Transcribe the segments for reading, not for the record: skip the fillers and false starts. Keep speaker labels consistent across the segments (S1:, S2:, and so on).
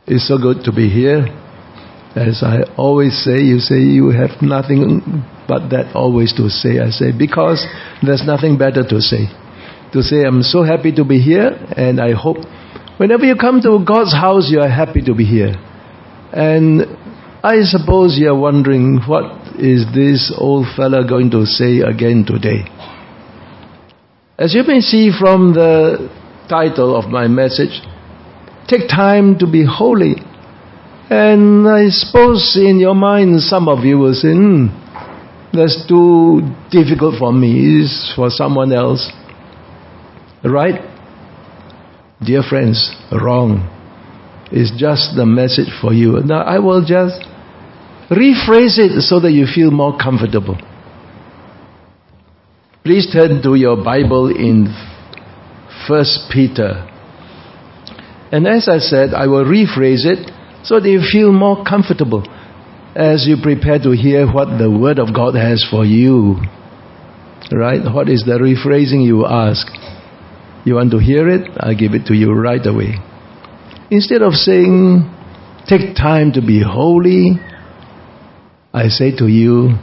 S1: It's so good to be here. As I always say, you say you have nothing but that always to say. I say, because there's nothing better to say. To say, I'm so happy to be here, and I hope whenever you come to God's house, you are happy to be here. And I suppose you are wondering, what is this old fella going to say again today? As you may see from the title of my message, take time to be holy. And I suppose in your mind, some of you will say, that's too difficult for me. It's for someone else. Right? Dear friends, wrong. It's just the message for you. Now I will just rephrase it so that you feel more comfortable. Please turn to your Bible in 1 Peter. And as I said, I will rephrase it so that you feel more comfortable as you prepare to hear what the Word of God has for you. Right? What is the rephrasing, you ask? You want to hear it? I'll give it to you right away. Instead of saying, take time to be holy, I say to you,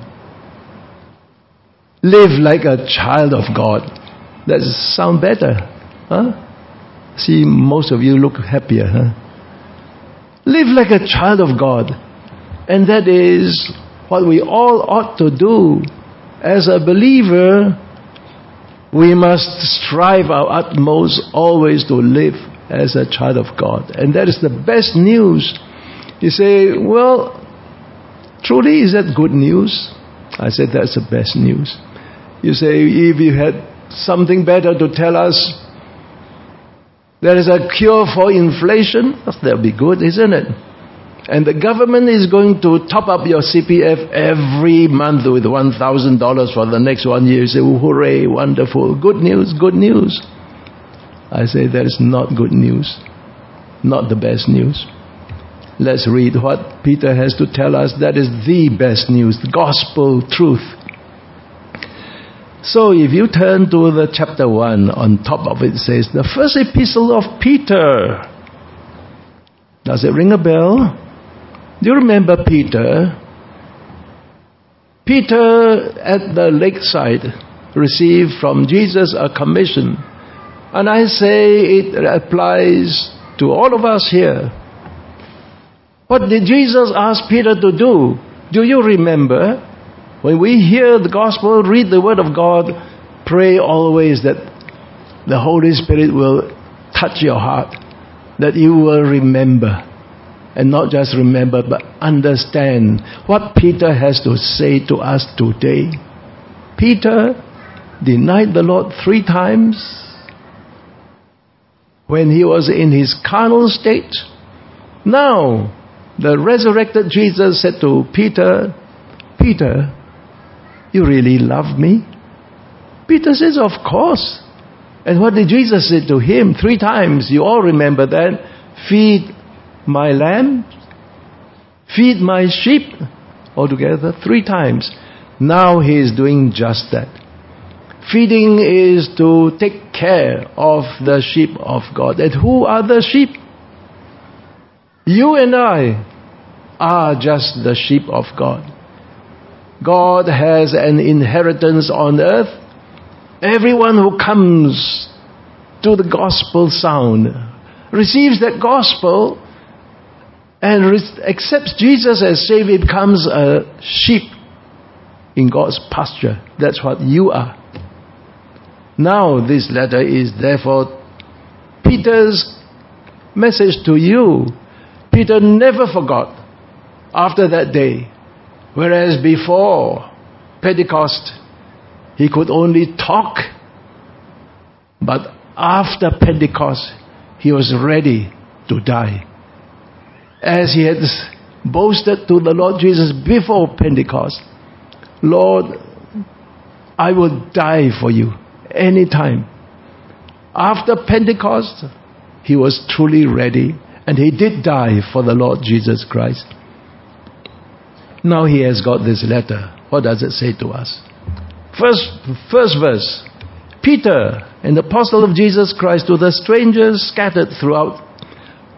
S1: live like a child of God. That sound better, huh? See, most of you look happier, huh? Live like a child of God. And that is what we all ought to do. As a believer, we must strive our utmost always to live as a child of God. And that is the best news. You say, well, truly, is that good news? I said, that's the best news. You say, if you had something better to tell us, there is a cure for inflation, that would be good, isn't it? And the government is going to top up your CPF every month with $1,000 for the next 1 year. You say, oh, hooray, wonderful, good news, good news. I say, that is not good news, not the best news. Let's read what Peter has to tell us. That is the best news, the gospel truth. So if you turn to the chapter 1, on top of it says, the first epistle of Peter. Does it ring a bell? Do you remember Peter? Peter at the lakeside received from Jesus a commission. And I say it applies to all of us here. What did Jesus ask Peter to do? Do you remember? When we hear the gospel, read the word of God, pray always that the Holy Spirit will touch your heart, that you will remember. And not just remember, but understand what Peter has to say to us today. Peter denied the Lord 3 times when he was in his carnal state. Now, the resurrected Jesus said to Peter, Peter, you really love me? Peter says, of course. And what did Jesus say to him 3 times? You all remember that. Feed my lamb, feed my sheep, altogether 3 times. Now he is doing just that. Feeding is to take care of the sheep of God. And who are the sheep? You and I are just the sheep of God. God has an inheritance on earth. Everyone who comes to the gospel sound receives that gospel and accepts Jesus as Savior, becomes a sheep in God's pasture. That's what you are. Now this letter is therefore Peter's message to you. Peter never forgot after that day. Whereas before Pentecost, he could only talk. But after Pentecost, he was ready to die. As he had boasted to the Lord Jesus before Pentecost, Lord, I will die for you anytime. After Pentecost, he was truly ready, and he did die for the Lord Jesus Christ. Now he has got this letter. What does it say to us? First verse. Peter, an apostle of Jesus Christ, to the strangers scattered throughout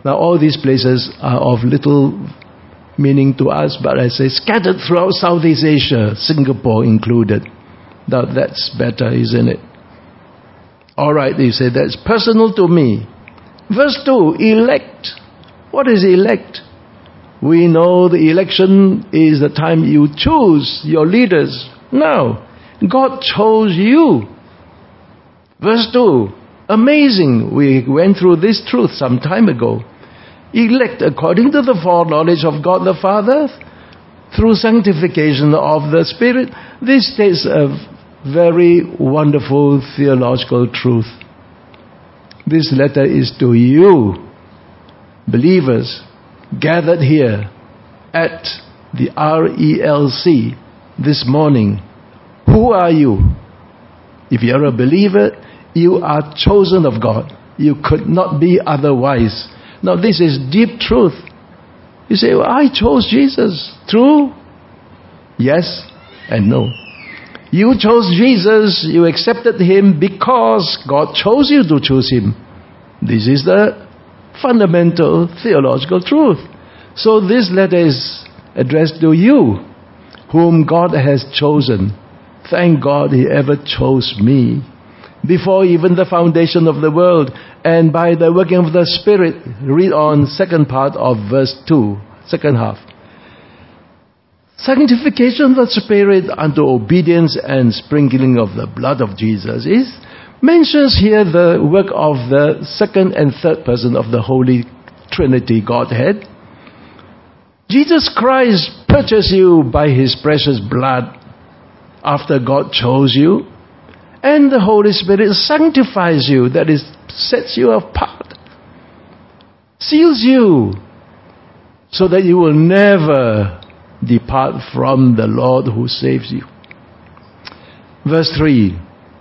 S1: Now all these places are of little meaning to us, but I say scattered throughout Southeast Asia, Singapore included. Now that's better, isn't it? Alright, you say that's personal to me. Verse 2, elect. What is elect? We know the election is the time you choose your leaders. No, God chose you. Verse 2, amazing. We went through this truth some time ago. Elect according to the foreknowledge of God the Father through sanctification of the Spirit. This states a very wonderful theological truth. This letter is to you, believers, gathered here at the RELC this morning. Who are you? If you're a believer, you are chosen of God. You could not be otherwise. Now this is deep truth. You say, well, I chose Jesus. True? Yes and no. You chose Jesus, you accepted Him because God chose you to choose Him. This is the fundamental theological truth. So this letter is addressed to you, whom God has chosen. Thank God He ever chose me. Before even the foundation of the world, and by the working of the Spirit. Read on second part of verse 2, second half. Sanctification of the Spirit unto obedience and sprinkling of the blood of Jesus mentions here the work of the second and third person of the Holy Trinity Godhead. Jesus Christ purchased you by His precious blood after God chose you. And the Holy Spirit sanctifies you, that is, sets you apart, seals you, so that you will never depart from the Lord who saves you. Verse 3.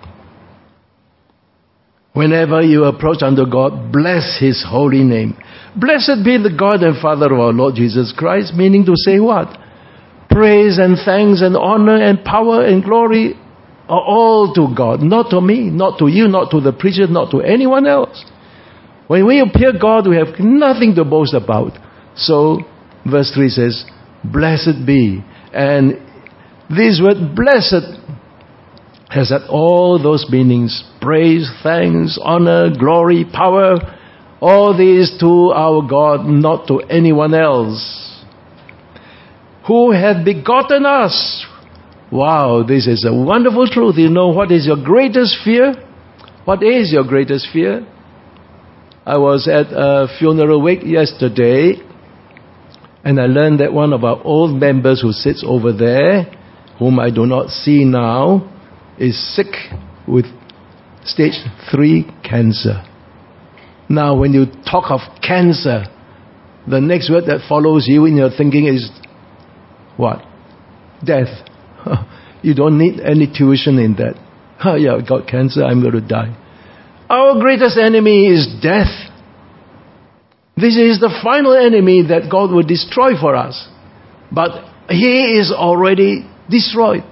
S1: Whenever you approach unto God, bless His holy name. Blessed be the God and Father of our Lord Jesus Christ, meaning to say what? Praise and thanks and honor and power and glory are all to God, not to me, not to you, not to the preacher, not to anyone else. When we appear God, we have nothing to boast about. So, verse 3 says, blessed be. And this word blessed has had all those meanings. Praise, thanks, honor, glory, power. All these to our God, not to anyone else. Who hath begotten us. Wow, this is a wonderful truth. You know what is your greatest fear? What is your greatest fear? I was at a funeral wake yesterday, and I learned that one of our old members who sits over there, whom I do not see now, is sick with stage 3 cancer. Now, when you talk of cancer, the next word that follows you in your thinking is what? Death. You don't need any tuition in that. Yeah, I got cancer, I'm going to die. Our greatest enemy is death. This is the final enemy that God will destroy for us. But He is already destroyed.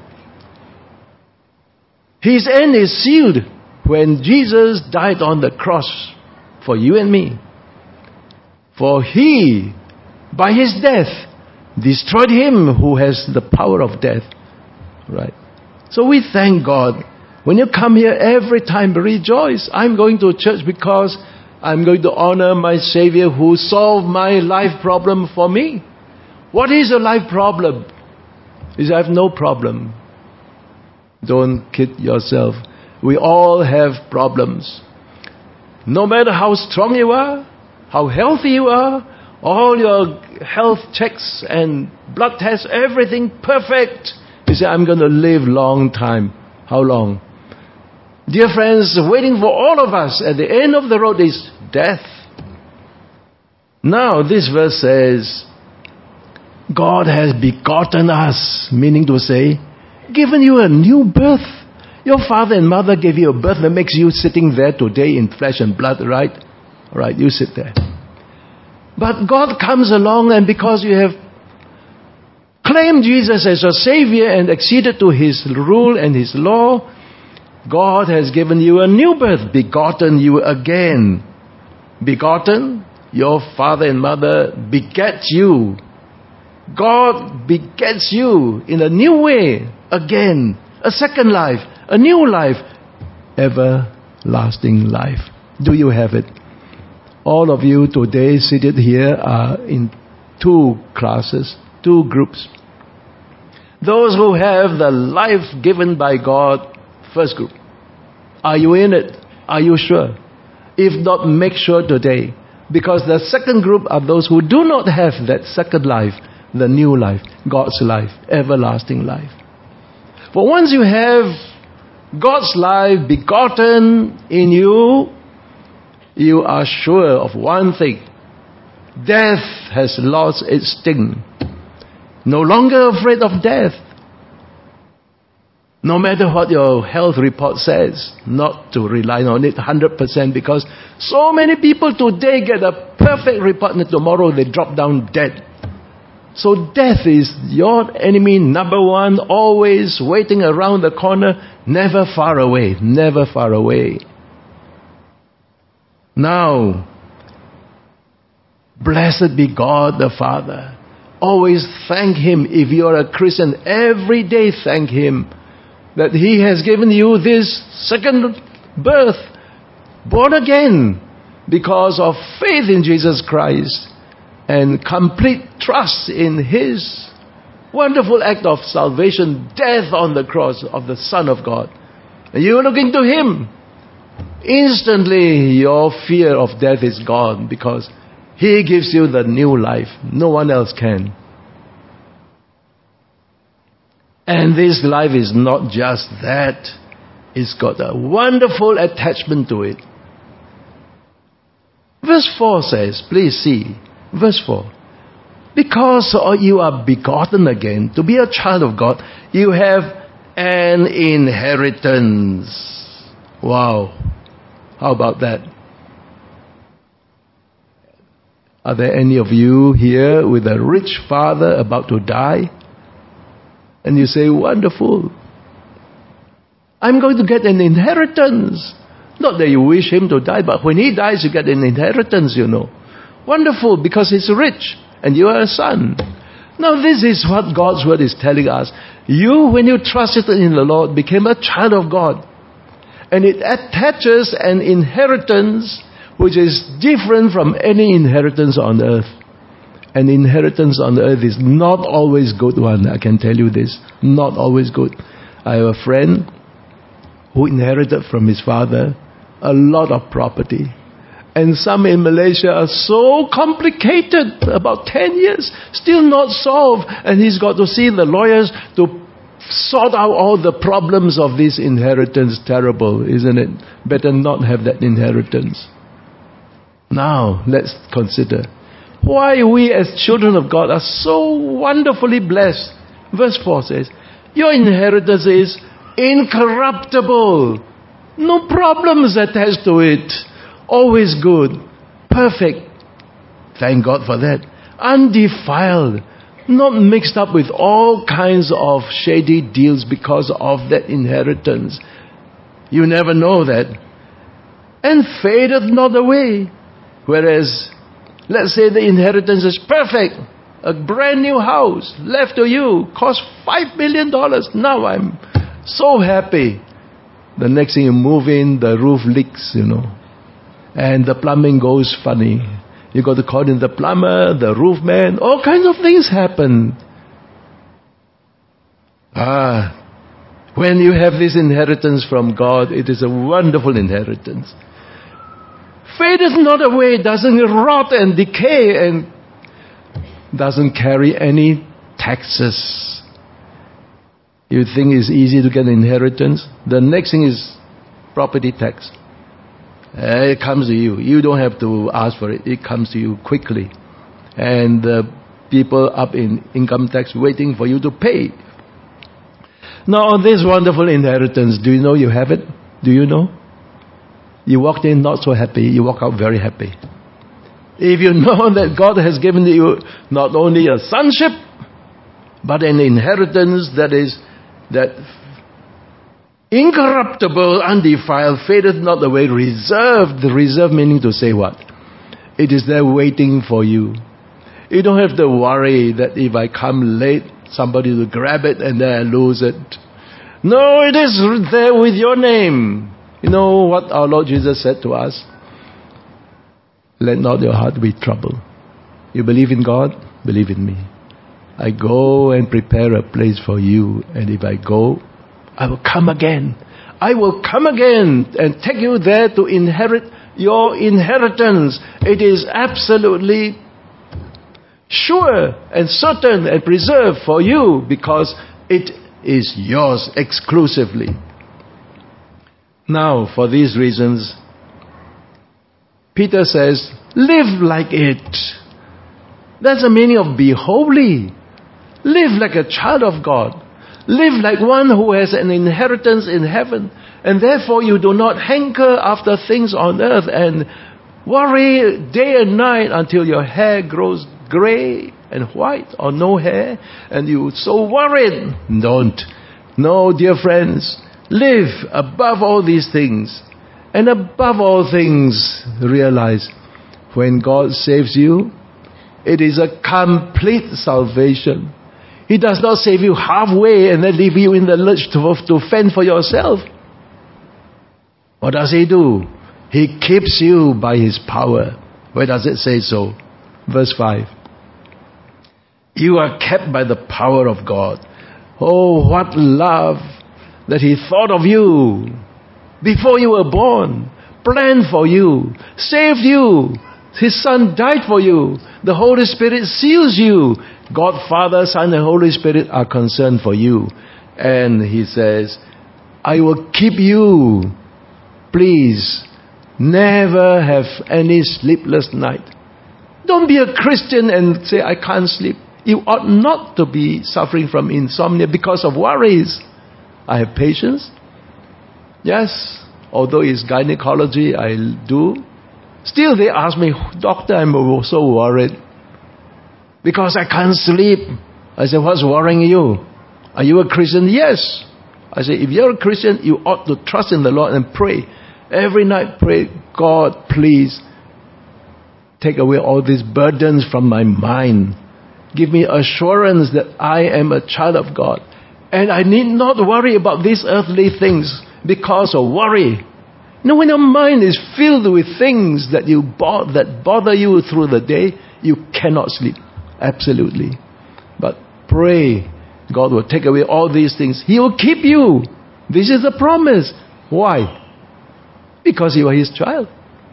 S1: His end is sealed when Jesus died on the cross for you and me. For He, by His death, destroyed him who has the power of death. Right? So we thank God. When you come here every time, rejoice. I'm going to church because I'm going to honor my Savior who solved my life problem for me. What is a life problem? Is I have no problem. Don't kid yourself. We all have problems. No matter how strong you are, how healthy you are, all your health checks and blood tests, everything perfect. You say, I'm going to live long time. How long? Dear friends, waiting for all of us at the end of the road is death. Now this verse says, God has begotten us, meaning to say, given you a new birth. Your father and mother gave you a birth that makes you sitting there today in flesh and blood, right? All right, you sit there. But God comes along, and because you have claimed Jesus as your Savior and acceded to His rule and His law, God has given you a new birth, begotten you again. Begotten, your father and mother beget you. God begets you in a new way, again, a second life, a new life, everlasting life. Do you have it? All of you today seated here are in two classes, two groups. Those who have the life given by God, first group. Are you in it? Are you sure? If not, make sure today. Because the second group are those who do not have that second life, the new life, God's life, everlasting life. For once you have God's life begotten in you, you are sure of one thing. Death has lost its sting. No longer afraid of death. No matter what your health report says, not to rely on it 100%, because so many people today get a perfect report and tomorrow they drop down dead. So death is your enemy number one, always waiting around the corner, never far away, never far away. Now, blessed be God the Father. Always thank Him. If you are a Christian, every day thank Him that He has given you this second birth, born again, because of faith in Jesus Christ and complete trust in His wonderful act of salvation, death on the cross of the Son of God. And you are looking to Him. Instantly your fear of death is gone because He gives you the new life. No one else can. And this life is not just that. It's got a wonderful attachment to it. Verse 4 says, please see, verse 4. Because you are begotten again, to be a child of God, you have an inheritance. Wow. How about that? Are there any of you here with a rich father about to die? And you say, wonderful. I'm going to get an inheritance. Not that you wish him to die, but when he dies, you get an inheritance, you know. Wonderful, because he's rich and you are a son. Now this is what God's word is telling us. You, when you trusted in the Lord, became a child of God. And it attaches an inheritance which is different from any inheritance on earth. An inheritance on earth is not always good one, I can tell you this. Not always good. I have a friend who inherited from his father a lot of property. And some in Malaysia are so complicated, about 10 years, still not solved. And he's got to see the lawyers to sort out all the problems of this inheritance. Terrible, isn't it? Better not have that inheritance. Now, let's consider why we as children of God are so wonderfully blessed. Verse 4 says, your inheritance is incorruptible. No problems attached to it. Always good. Perfect. Thank God for that. Undefiled. Not mixed up with all kinds of shady deals because of that inheritance. You never know that. And fadeth not away. Whereas, let's say the inheritance is perfect. A brand new house left to you. Cost $5 million. Now I'm so happy. The next thing you move in, the roof leaks, you know. And the plumbing goes funny. You got to call in the plumber, the roof man. All kinds of things happen. When you have this inheritance from God, it is a wonderful inheritance. Fadeth not away, doesn't rot and decay, and doesn't carry any taxes. You think it's easy to get an inheritance? The next thing is property tax. It comes to you. You don't have to ask for it. It comes to you quickly. And the people up in income tax waiting for you to pay. Now, on this wonderful inheritance, do you know you have it? Do you know? You walked in not so happy. You walk out very happy. If you know that God has given you not only a sonship, but an inheritance that is incorruptible, undefiled, fadeth not away, reserved. The reserved meaning to say what? It is there waiting for you. You don't have to worry that if I come late, somebody will grab it and then I lose it. No, it is there with your name. You know what our Lord Jesus said to us? Let not your heart be troubled. You believe in God? Believe in me. I go and prepare a place for you. And if I go, I will come again. I will come again and take you there to inherit your inheritance. It is absolutely sure and certain and preserved for you because it is yours exclusively. Now, for these reasons, Peter says, live like it. That's the meaning of be holy. Live like a child of God. Live like one who has an inheritance in heaven. And therefore you do not hanker after things on earth and worry day and night until your hair grows gray and white or no hair and you're so worried. Don't. No, dear friends. Live above all these things. And above all things, realize when God saves you, it is a complete salvation. He does not save you halfway and then leave you in the lurch to fend for yourself. What does He do? He keeps you by His power. Where does it say so? Verse 5. You are kept by the power of God. Oh, what love that He thought of you before you were born, planned for you, saved you. His Son died for you. The Holy Spirit seals you. God, Father, Son, and Holy Spirit are concerned for you. And He says, I will keep you. Please, never have any sleepless night. Don't be a Christian and say, I can't sleep. You ought not to be suffering from insomnia because of worries. I have patience. Yes, although it's gynecology, I do. Still, they ask me, Doctor, I'm so worried because I can't sleep. I say, what's worrying you? Are you a Christian? Yes. I say, if you're a Christian, you ought to trust in the Lord and pray. Every night pray, God, please take away all these burdens from my mind. Give me assurance that I am a child of God. And I need not worry about these earthly things because of worry. No, when your mind is filled with things that bother you through the day, you cannot sleep. Absolutely. But pray, God will take away all these things. He will keep you. This is a promise. Why? Because you are His child.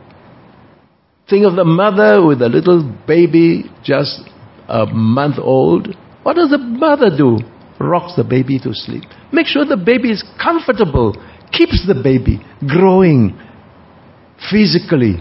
S1: Think of the mother with a little baby just a month old. What does the mother do? Rocks the baby to sleep. Make sure the baby is comfortable. Keeps the baby growing physically.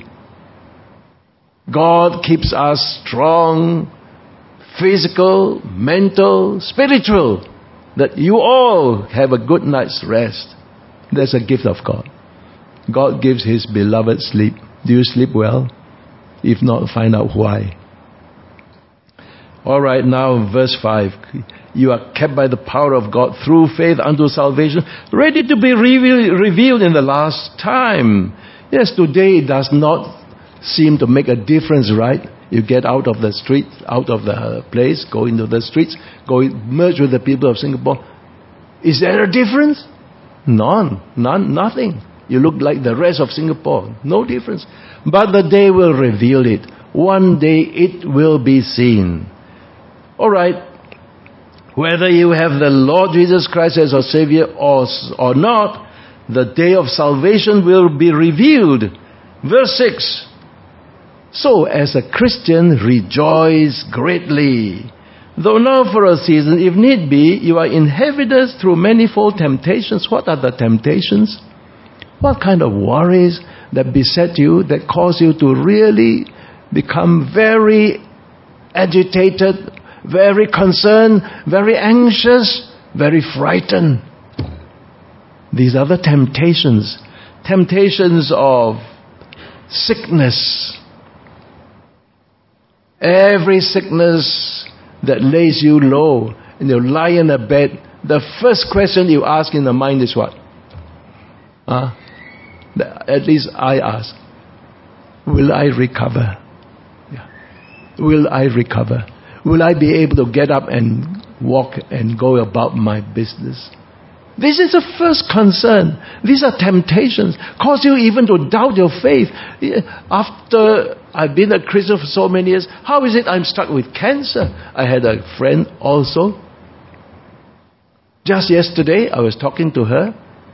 S1: God keeps us strong, physical, mental, spiritual. That you all have a good night's rest. That's a gift of God. God gives His beloved sleep. Do you sleep well? If not, find out why. All right, now verse 5. You are kept by the power of God through faith unto salvation, ready to be revealed in the last time. Yes, today it does not seem to make a difference, right? You get out of the street, out of the place, go into the streets, merge with the people of Singapore. Is there a difference? None, nothing. You look like the rest of Singapore. No difference. But the day will reveal it. One day it will be seen. All right. Whether you have the Lord Jesus Christ as your Savior or not, the day of salvation will be revealed. Verse 6. So, as a Christian, rejoice greatly. Though now for a season, if need be, you are inhabited through manifold temptations. What are the temptations? What kind of worries that beset you, that cause you to really become very agitated, very concerned, very anxious, very frightened? These are the temptations. Temptations of sickness. Every sickness that lays you low and you lie in a bed, the first question you ask in the mind is what? At least I ask, will I recover? will I recover? Will I be able to get up and walk and go about my business? This is the first concern. These are temptations. Cause you even to doubt your faith. After I've been a Christian for so many years, how is it I'm stuck with cancer? I had a friend also. Just yesterday, I was talking to her.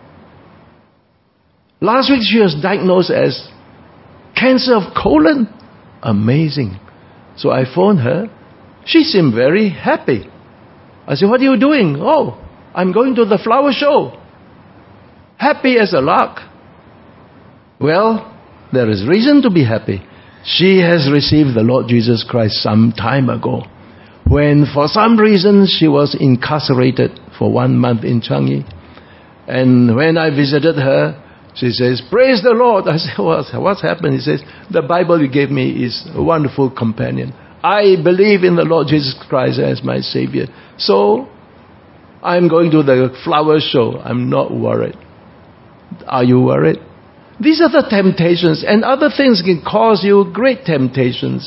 S1: Last week, she was diagnosed as cancer of colon. Amazing. So I phoned her. She seemed very happy. I said, what are you doing? Oh, I'm going to the flower show. Happy as a lark. Well, there is reason to be happy. She has received the Lord Jesus Christ some time ago, when for some reason she was incarcerated for 1 month in Changi. And when I visited her, she says, praise the Lord. I said, what's happened? He says, the Bible you gave me is a wonderful companion. I believe in the Lord Jesus Christ as my Savior. So, I'm going to the flower show. I'm not worried. Are you worried? These are the temptations, and other things can cause you great temptations.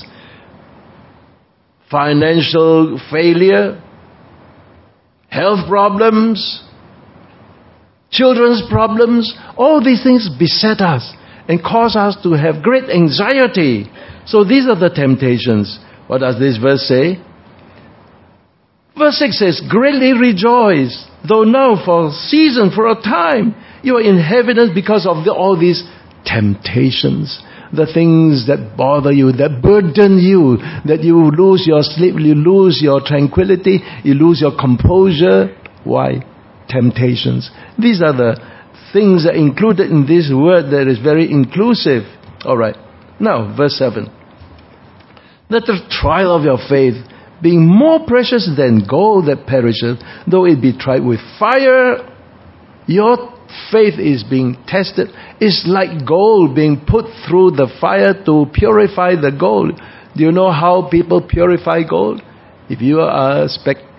S1: Financial failure, health problems, children's problems, all these things beset us and cause us to have great anxiety. So these are the temptations. What does this verse say? Verse 6 says, greatly rejoice, though now for a season, for a time, you are in heaviness because of all these temptations. The things that bother you, that burden you, that you lose your sleep, you lose your tranquility, you lose your composure. Why? Temptations. These are the things that are included in this word that is very inclusive. Alright. Now, verse 7. That the trial of your faith, being more precious than gold that perisheth, though it be tried with fire, your faith is being tested. It's like gold being put through the fire to purify the gold. Do you know how people purify gold? If you are a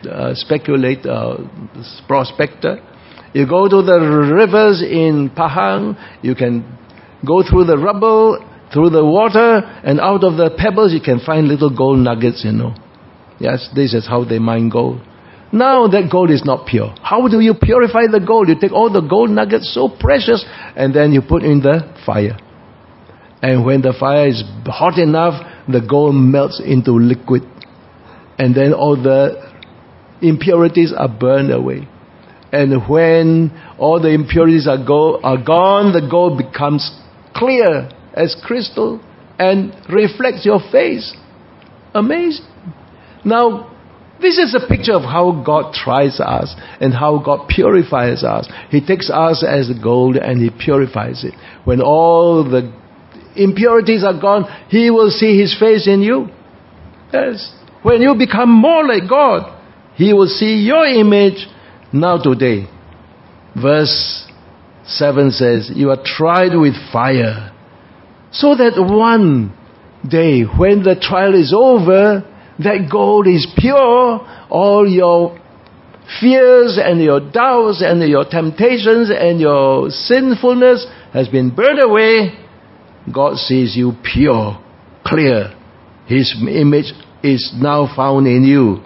S1: prospector, you go to the rivers in Pahang, you can go through the rubble, through the water, and out of the pebbles you can find little gold nuggets, Yes, this is how they mine gold. Now that gold is not pure. How do you purify the gold? You take all the gold nuggets, so precious, and then you put in the fire. And when the fire is hot enough, the gold melts into liquid. And then all the impurities are burned away. And when all the impurities are gone, the gold becomes clear as crystal and reflects your face. Amazing. Now, this is a picture of how God tries us and how God purifies us. He takes us as gold and He purifies it. When all the impurities are gone, He will see His face in you. Yes. When you become more like God, He will see your image now today. Verse 7 says, you are tried with fire, so that one day when the trial is over, that gold is pure, all your fears and your doubts and your temptations and your sinfulness has been burned away. God sees you pure, clear. His image is now found in you.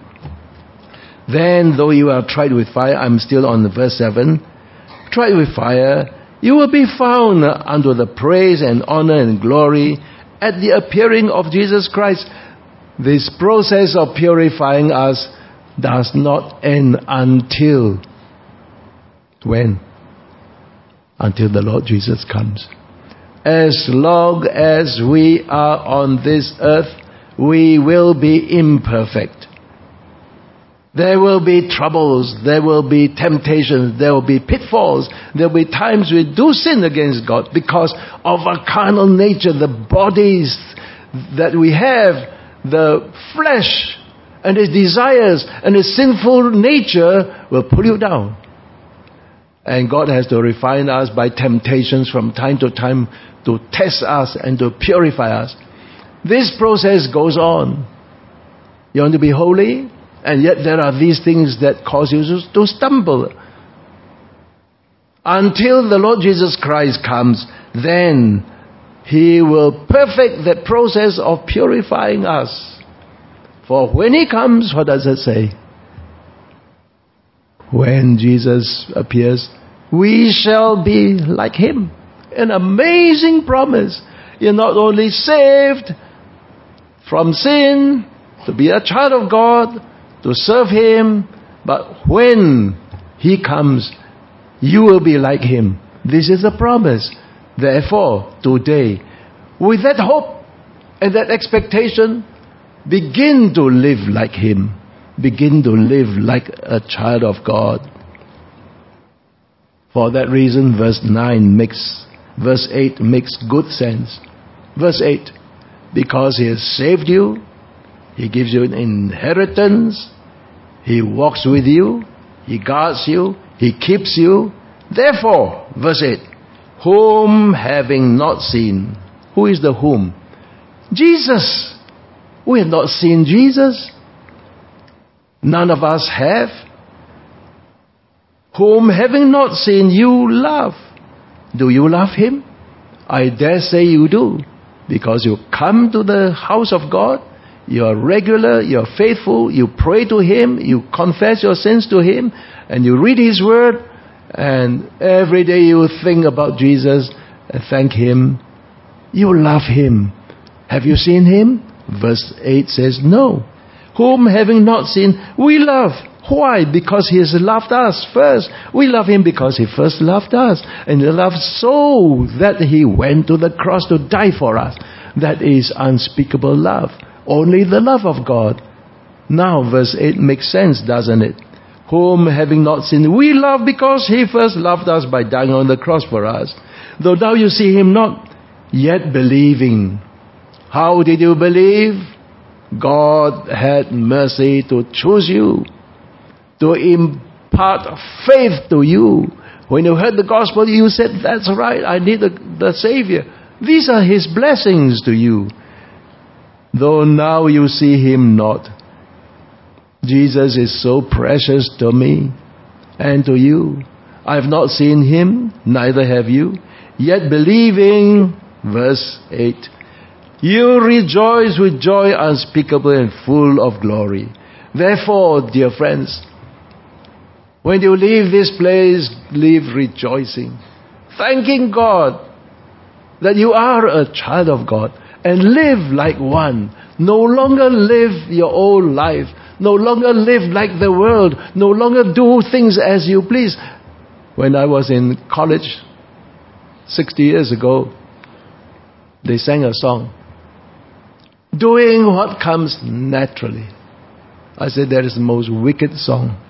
S1: Then, though you are tried with fire, I'm still on verse 7, tried with fire, you will be found unto the praise and honor and glory at the appearing of Jesus Christ. This process of purifying us does not end until when? Until the Lord Jesus comes. As long as we are on this earth, we will be imperfect. There will be troubles, there will be temptations, there will be pitfalls, there will be times we do sin against God because of our carnal nature, the bodies that we have, the flesh and its desires and its sinful nature will pull you down. And God has to refine us by temptations from time to time to test us and to purify us. This process goes on. You want to be holy? And yet there are these things that cause you to stumble. Until the Lord Jesus Christ comes, then He will perfect that process of purifying us. For when He comes, what does it say? When Jesus appears, we shall be like Him. An amazing promise. You're not only saved from sin, to be a child of God, to serve Him, but when He comes, you will be like Him. This is a promise. Therefore, today, with that hope and that expectation, begin to live like Him. Begin to live like a child of God. For that reason, verse 8 makes good sense. Verse 8, because He has saved you, He gives you an inheritance, He walks with you, He guards you, He keeps you. Therefore, verse 8, whom having not seen. Who is the whom? Jesus. We have not seen Jesus. None of us have. Whom having not seen you love. Do you love Him? I dare say you do. Because you come to the house of God, you are regular, you are faithful, you pray to Him, you confess your sins to Him, and you read His Word, and every day you think about Jesus and thank Him. You love Him. Have you seen Him? Verse 8 says, no. Whom having not seen, we love. Why? Because He has loved us first. We love Him because He first loved us. And He loved so that He went to the cross to die for us. That is unspeakable love. Only the love of God. Now verse 8 makes sense, doesn't it? Whom having not seen, we love because He first loved us by dying on the cross for us. Though now you see Him not, yet believing. How did you believe? God had mercy to choose you, to impart faith to you. When you heard the gospel, you said, that's right, I need the Savior. These are His blessings to you. Though now you see Him not. Jesus is so precious to me and to you. I have not seen Him, neither have you. Yet believing, verse 8, you rejoice with joy unspeakable and full of glory. Therefore, dear friends, when you leave this place, leave rejoicing, thanking God that you are a child of God, and live like one. No longer live your old life. No longer live like the world. No longer do things as you please. When I was in college 60 years ago, they sang a song, doing what comes naturally. I said, that is the most wicked song.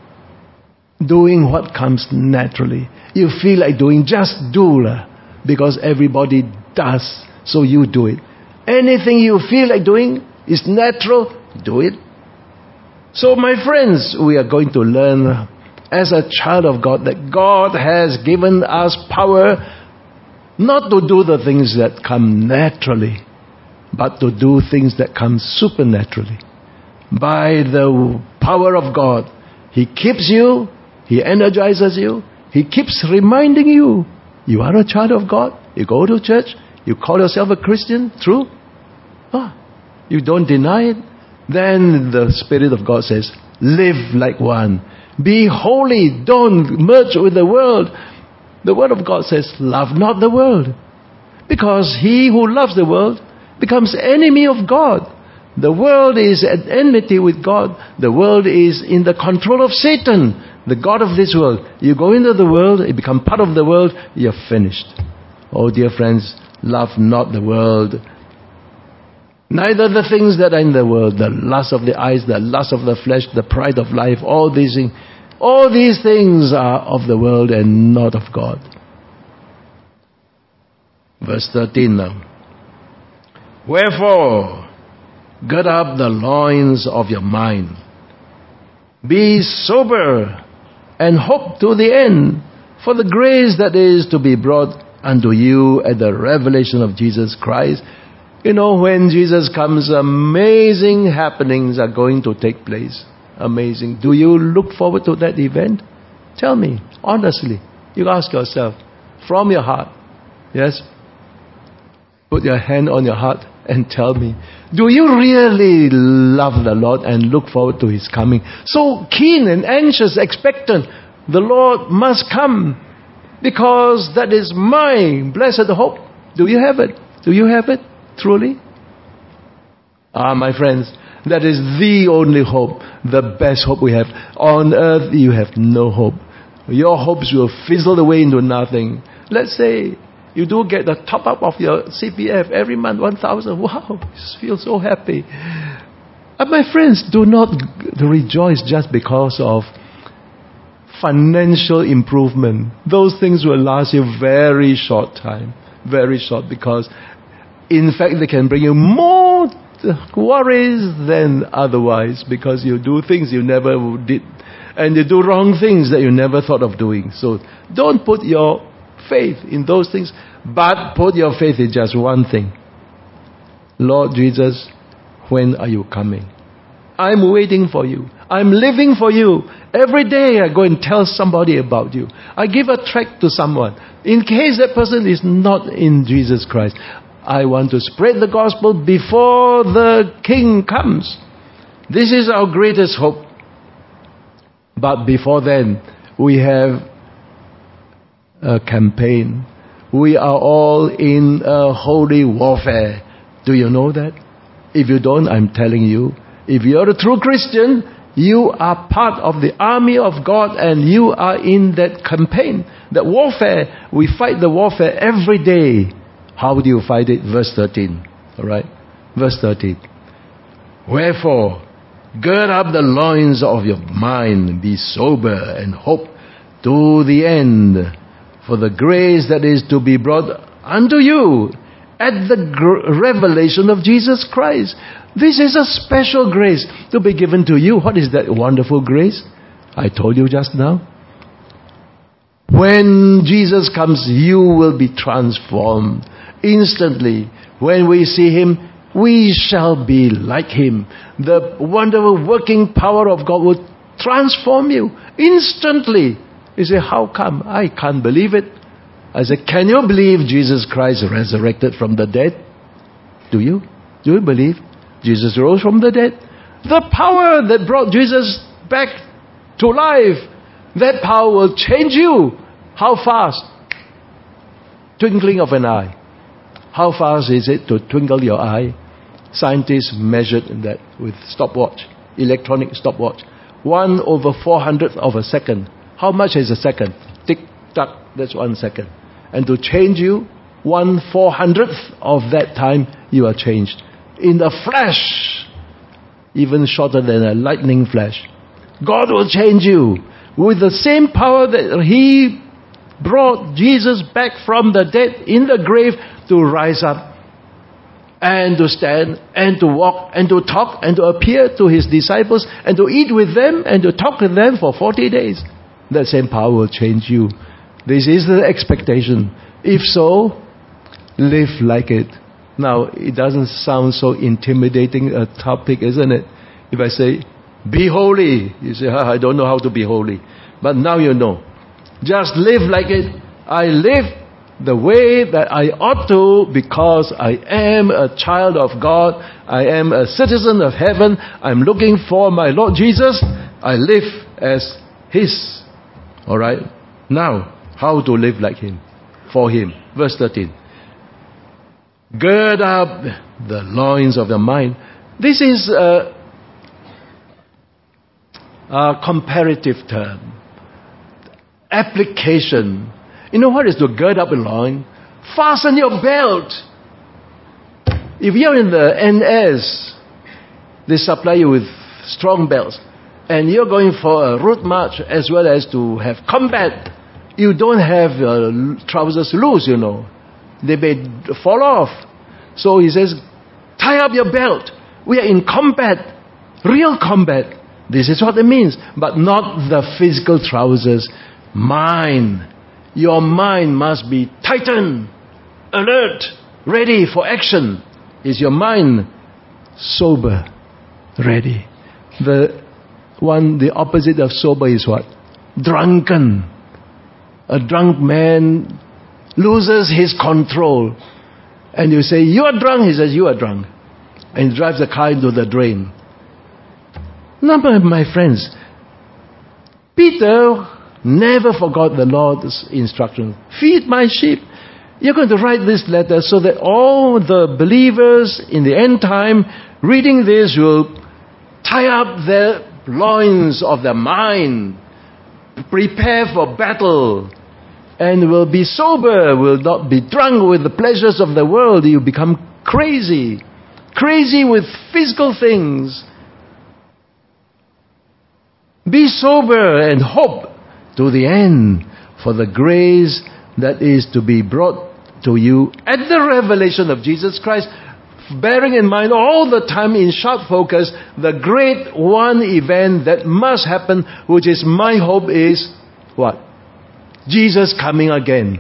S1: Doing what comes naturally. You feel like doing, just do lah. Because everybody does, so you do it. Anything you feel like doing is natural, do it. So my friends, we are going to learn as a child of God that God has given us power not to do the things that come naturally, but to do things that come supernaturally. By the power of God, He keeps you, He energizes you, He keeps reminding you, you are a child of God, you go to church, you call yourself a Christian, true? You don't deny it. Then the Spirit of God says, live like one. Be holy, don't merge with the world. The Word of God says, love not the world. Because he who loves the world becomes enemy of God. The world is at enmity with God. The world is in the control of Satan, the God of this world. You go into the world, you become part of the world, you're finished. Oh dear friends, love not the world. Neither the things that are in the world, the lust of the eyes, the lust of the flesh, the pride of life, all these things are of the world and not of God. Verse 13 now. Wherefore, gird up the loins of your mind. Be sober and hope to the end for the grace that is to be brought unto you at the revelation of Jesus Christ. You know, when Jesus comes, amazing happenings are going to take place. Amazing. Do you look forward to that event? Tell me, honestly. You ask yourself, from your heart. Yes? Put your hand on your heart and tell me, do you really love the Lord and look forward to His coming? So keen and anxious, expectant, the Lord must come because that is my blessed hope. Do you have it? Do you have it truly? My friends, that is the only hope, the best hope we have. On earth, you have no hope. Your hopes will fizzle away into nothing. Let's say you do get the top up of your CPF every month, 1,000. Wow, you feel so happy. My friends, do not rejoice just because of financial improvement. Those things will last you very short time. Very short, because in fact they can bring you more worries than otherwise, because you do things you never did, and you do wrong things that you never thought of doing. So don't put your faith in those things, but put your faith in just one thing. Lord Jesus, when are you coming? I'm waiting for you. I'm living for you. Every day I go and tell somebody about you. I give a tract to someone. In case that person is not in Jesus Christ, I want to spread the gospel before the King comes. This is our greatest hope. But before then, we have a campaign. We are all in a holy warfare. Do you know that? If you don't, I'm telling you. If you're a true Christian, you are part of the army of God, and you are in that campaign, that warfare. We fight the warfare every day. How do you fight it? Verse 13. Alright? Verse 13. Wherefore, gird up the loins of your mind, be sober, and hope to the end for the grace that is to be brought unto you at the revelation of Jesus Christ. This is a special grace to be given to you. What is that wonderful grace? I told you just now. When Jesus comes, you will be transformed instantly. When we see Him, we shall be like Him. The wonderful working power of God will transform you instantly. You say, how come? I can't believe it. I said, can you believe Jesus Christ resurrected from the dead? Do you? Do you believe Jesus rose from the dead? The power that brought Jesus back to life, that power will change you. How fast? Twinkling of an eye. How fast is it to twinkle your eye? Scientists measured that with stopwatch, electronic stopwatch. 1/400th of a second. How much is a second? Tick, tock, that's 1 second. And to change you, 1/400th of that time, you are changed. In a flash, even shorter than a lightning flash. God will change you with the same power that He brought Jesus back from the dead in the grave to rise up and to stand and to walk and to talk and to appear to His disciples and to eat with them and to talk with them for 40 days. That same power will change you. This is the expectation. If so, live like it. Now, it doesn't sound so intimidating a topic, isn't it? If I say, be holy, you say, I don't know how to be holy. But now you know. Just live like it. I live the way that I ought to because I am a child of God. I am a citizen of heaven. I'm looking for my Lord Jesus. I live as His. Alright? Now, how to live like Him? For Him. Verse 13. Gird up the loins of the mind. This is a comparative term. Application. You know what is to gird up a loin? Fasten your belt. If you're in the NS, they supply you with strong belts, and you're going for a route march as well as to have combat, you don't have trousers loose, you know. They may fall off. So he says, tie up your belt. We are in combat, real combat. This is what it means, but not the physical trousers. Mind. Your mind must be tightened, alert, ready for action. Is your mind sober, ready? The opposite of sober is what? Drunken. A drunk man loses his control And you say, you are drunk. He says, you are drunk. And he drives the car into the drain. No, my friends, Peter never forgot the Lord's instruction. Feed my sheep. You're going to write this letter so that all the believers in the end time reading this will tie up their loins of their mind, prepare for battle, and will be sober, will not be drunk with the pleasures of the world. You become crazy with physical things. Be sober and hope to the end for the grace that is to be brought to you at the revelation of Jesus Christ, bearing in mind all the time in sharp focus the great one event that must happen, which is my hope, is what? Jesus coming again.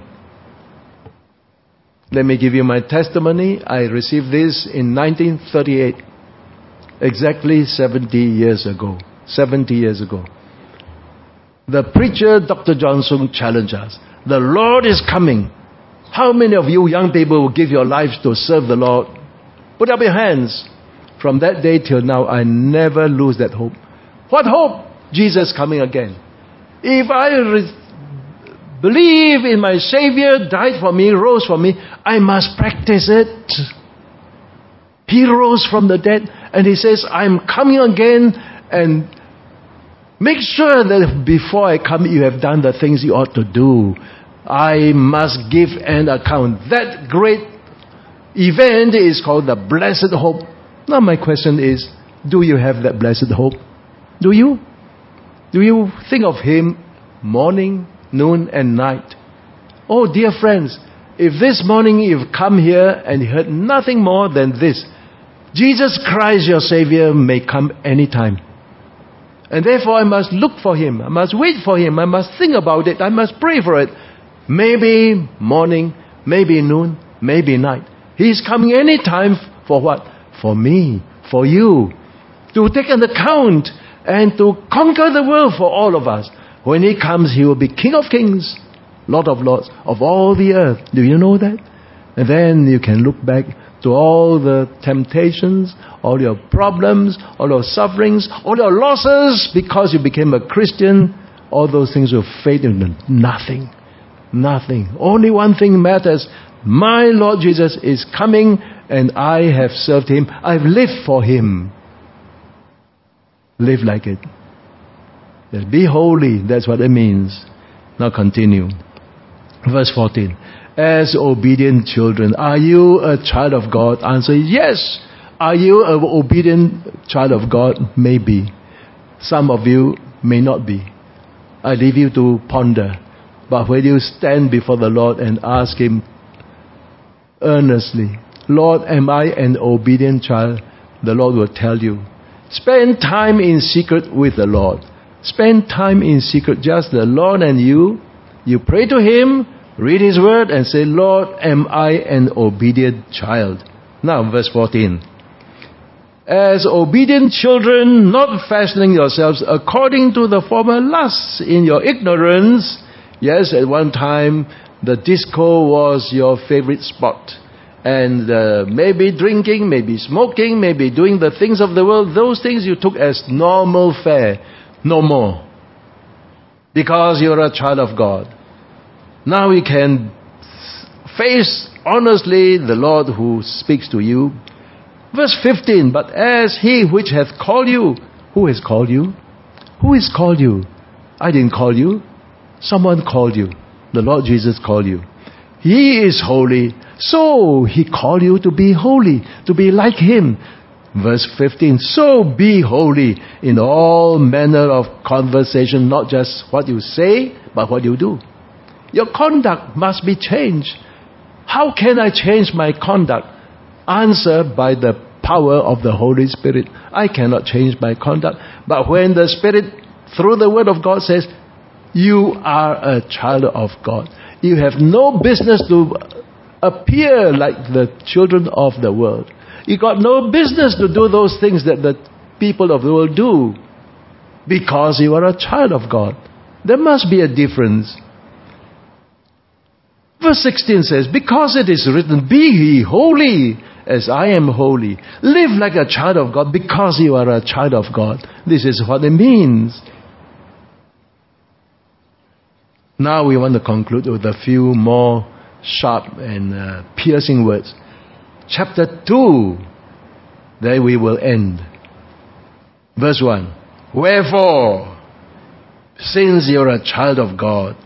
S1: Let me give you my testimony. I received this in 1938, exactly 70 years ago. 70 years ago. The preacher, Dr. Johnson, challenged us. The Lord is coming. How many of you young people will give your lives to serve the Lord? Put up your hands. From that day till now, I never lose that hope. What hope? Jesus coming again. If I believe in my Savior, died for me, rose for me, I must practice it. He rose from the dead, and He says, I'm coming again, and make sure that before I come, you have done the things you ought to do. I must give an account. That great event is called the blessed hope. Now my question is, do you have that blessed hope? Do you? Do you think of Him morning, noon, and night? Oh, dear friends, if this morning you've come here and you heard nothing more than this, Jesus Christ, your Savior, may come anytime. And therefore I must look for Him. I must wait for Him. I must think about it. I must pray for it. Maybe morning, maybe noon, maybe night. He's coming any time for what? For me, for you. To take an account and to conquer the world for all of us. When He comes, He will be King of Kings, Lord of Lords, of all the earth. Do you know that? And then you can look back to all the temptations, all your problems, all your sufferings, all your losses because you became a Christian. All those things will fade into nothing. Nothing. Only one thing matters. My Lord Jesus is coming and I have served Him. I've lived for Him. Live like it. Be holy. That's what it means. Now continue. Verse 14. As obedient children, are you a child of God? Answer, yes. Are you an obedient child of God? Maybe. Some of you may not be. I leave you to ponder. But when you stand before the Lord and ask Him earnestly, Lord, am I an obedient child? The Lord will tell you. Spend time in secret with the Lord. Spend time in secret, just the Lord and you. You pray to Him, read His Word, and say, Lord, am I an obedient child? Now, verse 14. As obedient children, not fashioning yourselves according to the former lusts in your ignorance. Yes, at one time, the disco was your favorite spot. And maybe drinking, maybe smoking, maybe doing the things of the world, those things you took as normal fare. No more. Because you're a child of God. Now you can face honestly the Lord who speaks to you. Verse 15, but as He which hath called you, who has called you? Who has called you? I didn't call you. Someone called you. The Lord Jesus called you. He is holy, so He called you to be holy, to be like Him. Verse 15, so be holy in all manner of conversation, not just what you say, but what you do. Your conduct must be changed. How can I change my conduct? Answer, by the power of the Holy Spirit. I cannot change my conduct. But when the Spirit, through the Word of God, says, you are a child of God. You have no business to appear like the children of the world. You got no business to do those things that the people of the world do. Because you are a child of God. There must be a difference. Verse 16 says, because it is written, be ye holy as I am holy. Live like a child of God because you are a child of God. This is what it means. Now we want to conclude with a few more sharp and piercing words. Chapter 2, there we will end. Verse 1. Wherefore, since you're a child of God,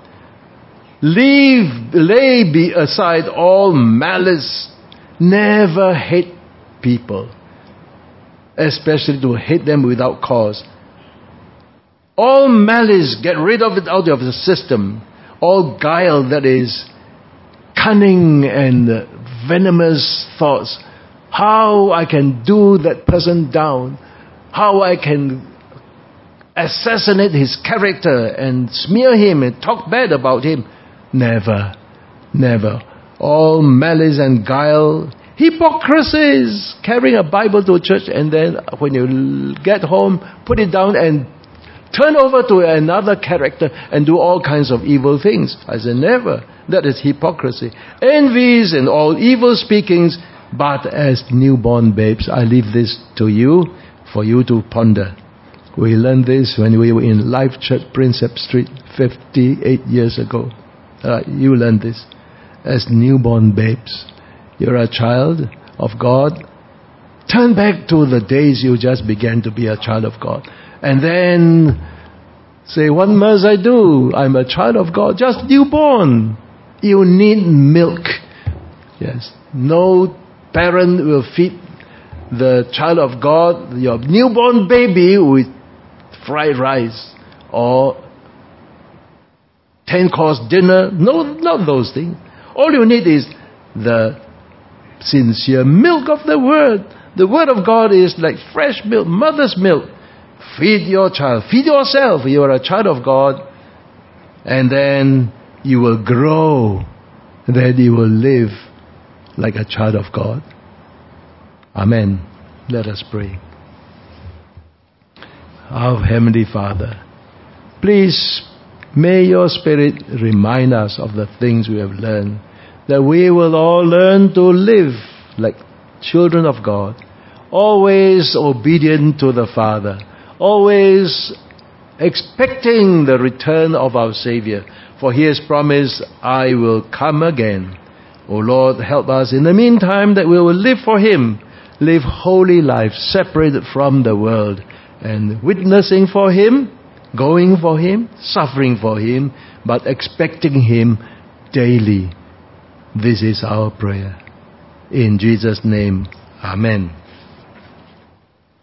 S1: lay aside all malice. Never hate people, especially to hate them without cause. All malice, get rid of it out of the system. All guile, that is cunning and venomous thoughts. How I can do that person down. How I can assassinate his character and smear him and talk bad about him. Never, never. All malice and guile, hypocrisies, carrying a Bible to church and then when you get home, put it down and turn over to another character and do all kinds of evil things. I said, never. That is hypocrisy. Envies and all evil speakings, but as newborn babes, I leave this to you for you to ponder. We learned this when we were in Life Church, Prinsep Street, 58 years ago. You learned this. As newborn babes, you're a child of God. Turn back to the days you just began to be a child of God. And then say, what must I do? I'm a child of God, just newborn. You need milk. Yes. No parent will feed the child of God, your newborn baby, with fried rice or 10-course dinner. No, not those things. All you need is the sincere milk of the Word. The Word of God is like fresh milk, mother's milk. Feed your child. Feed yourself. You are a child of God. And then you will grow. Then you will live like a child of God. Amen. Let us pray. Our Heavenly Father, please may your Spirit remind us of the things we have learned, that we will all learn to live like children of God, always obedient to the Father, always expecting the return of our Savior. For He has promised, I will come again. O Lord, help us in the meantime that we will live for Him, live holy lives separated from the world, and witnessing for Him, going for Him, suffering for Him, but expecting Him daily. This is our prayer. In Jesus' name, Amen.